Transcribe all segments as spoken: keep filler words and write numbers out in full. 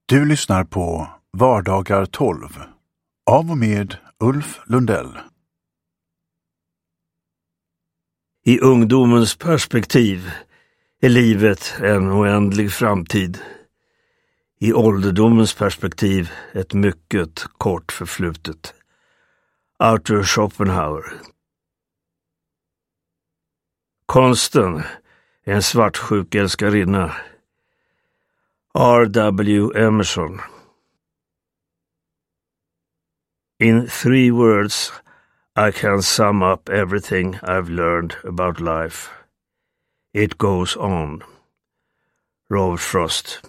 Du lyssnar på Vardagar tolv av och med Ulf Lundell. I ungdomens perspektiv är livet en oändlig framtid. I ålderdomens perspektiv ett mycket kort förflutet. Arthur Schopenhauer. Konsten är en svartsjuk älskarinna. R W Emerson. In three words I can sum up everything I've learned about life. It goes on. Robert Frost.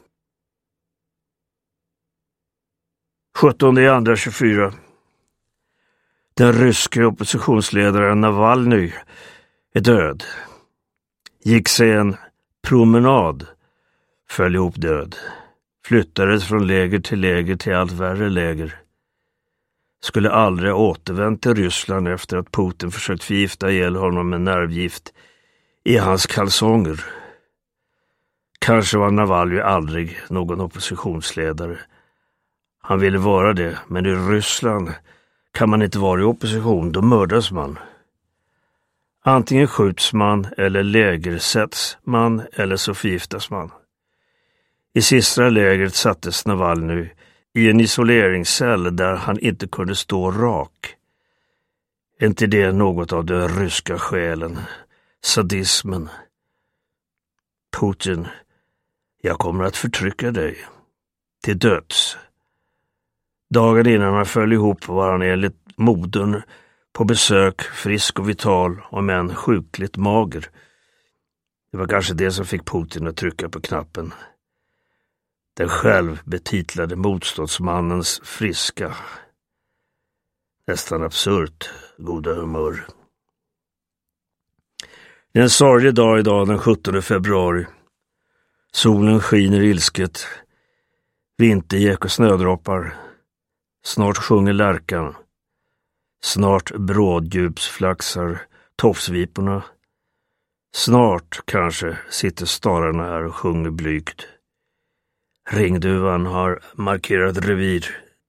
sjuttonde andra tjugofyra. Den ryske oppositionsledaren Navalny är död. Gick sig en promenad, föll ihop död. Flyttades från läger till läger till allt värre läger. Skulle aldrig återvänt till Ryssland efter att Putin försökt förgifta ihjäl honom med nervgift i hans kalsonger. Kanske var Navalny aldrig någon oppositionsledare. Han ville vara det, men i Ryssland kan man inte vara i opposition, då mördas man. Antingen skjuts man eller lägersätts man eller så förgiftas man. I sista lägret sattes Navalny i en isoleringscell där han inte kunde stå rak. Inte det något av den ryska själen, sadismen. Putin, jag kommer att förtrycka dig till döds. Dagen innan han föll ihop var han enligt modern på besök, frisk och vital och men sjukligt mager. Det var kanske det som fick Putin att trycka på knappen. Den självbetitlade motståndsmannens friska, nästan absurt goda humör. Det är en sorglig dag idag, den sjuttonde februari. Solen skiner ilsket. Vintergäck och snödroppar. Snart sjunger lärkan. Snart bråddjupsflaxar tofsviporna. Snart kanske sitter stararna här och sjunger blygt. Ringduvan har markerat revir.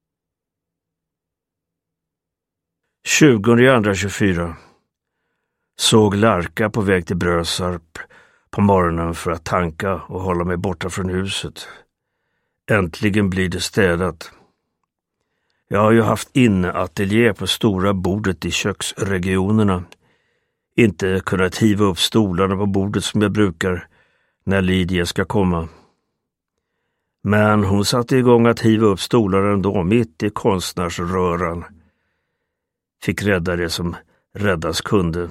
tjugonde andra tjugofyra. Såg Lärka på väg till Brösarp på morgonen för att tanka och hålla mig borta från huset. Äntligen blir det städat. Jag har ju haft inneateljé på stora bordet i köksregionerna. Inte kunnat hiva upp stolarna på bordet som jag brukar när Lydia ska komma. Men hon satte igång att hiva upp stolar ändå mitt i konstnärsröran. Fick rädda det som räddas kunde.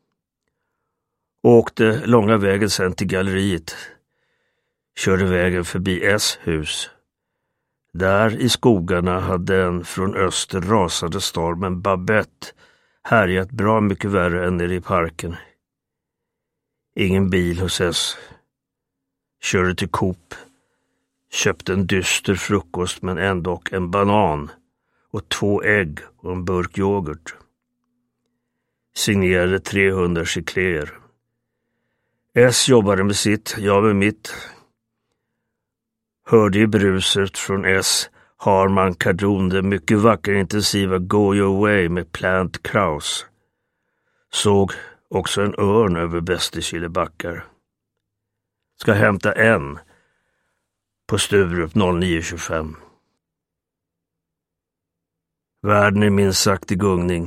Åkte långa vägen sen till galleriet. Körde vägen förbi S hus. Där i skogarna hade en från öster rasade stormen Babette härjat bra mycket värre än nere i parken. Ingen bil hos S. Körde till Coop. Köpte en dyster frukost men ändå en banan och två ägg och en burk yoghurt. Signerade trehundra chicléer. S jobbade med sitt, jag med mitt. Hörde i bruset från S Harman Kardon det mycket vackra intensiva Go Your Way med Plant Kraus. Såg också en örn över Bästekille backar. Ska hämta en på Sturup nio tjugofem. Världen är minst sagt i gungning.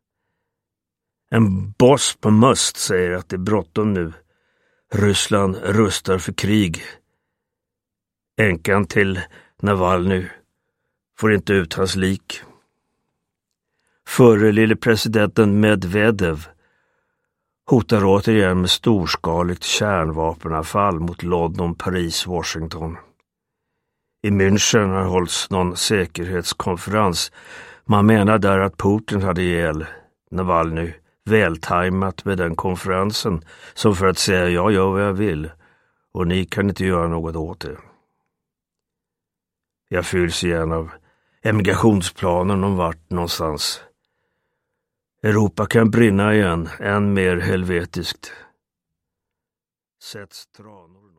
En boss på Must säger att det är bråttom nu. Ryssland rustar för krig. Änkan till Navalny får inte ut hans lik. Förre lille presidenten Medvedev hotar återigen med storskaligt kärnvapenavfall mot London, Paris, Washington. I München har hållits någon säkerhetskonferens. Man menar där att Putin hade ihjäl Navalny vältajmat med den konferensen som för att säga jag gör vad jag vill och ni kan inte göra något åt det. Jag fylls igen av emigrationsplanen om vart någonstans. Europa kan brinna igen, än mer helvetiskt. Sätts tranor